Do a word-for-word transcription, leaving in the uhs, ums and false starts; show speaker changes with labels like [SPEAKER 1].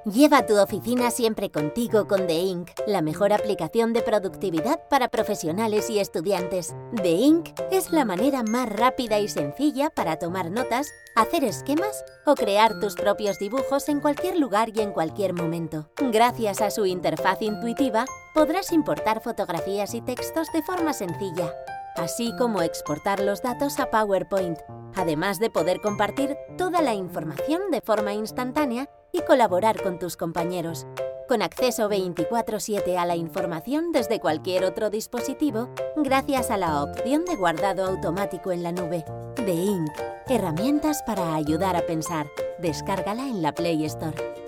[SPEAKER 1] Lleva tu oficina siempre contigo con The Ink, la mejor aplicación de productividad para profesionales y estudiantes. The Ink es la manera más rápida y sencilla para tomar notas, hacer esquemas o crear tus propios dibujos en cualquier lugar y en cualquier momento. Gracias a su interfaz intuitiva, podrás importar fotografías y textos de forma sencilla, así como exportar los datos a PowerPoint, además de poder compartir toda la información de forma instantánea y colaborar con tus compañeros, con acceso veinticuatro siete a la información desde cualquier otro dispositivo, gracias a la opción de guardado automático en la nube. The Ink, herramientas para ayudar a pensar. Descárgala en la Play Store.